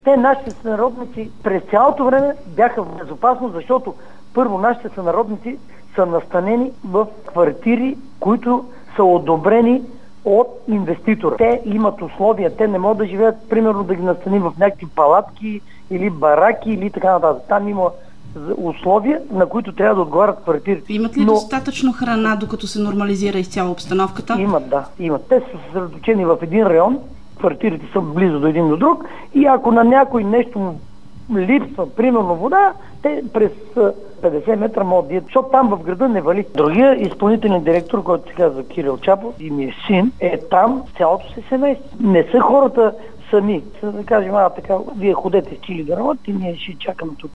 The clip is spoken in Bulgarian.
Те, нашите сънародници, през цялото време бяха в безопасност, защото първо нашите сънародници са настанени в квартири, които са одобрени от инвеститора. Те имат условия, те не могат да живеят, примерно да ги настаним в някакви палатки или бараки или така нататък. Там има условия, на които трябва да отговарят квартирите. Имат ли достатъчно храна, докато се нормализира изцяло обстановката? Имат, да. Имат. Те са съсредоточени в един район, квартирите са близо до един до друг и ако на някой нещо му липсва, примерно вода, те през 50 метра могат да идат, защото там в града не вали. Другия изпълнителен директор, който се казва Кирил Чапов и ми е син, е там цялото си семейство. Не са хората сами. Да кажем, така, вие ходете с чили да работите и ние ще чакаме тук.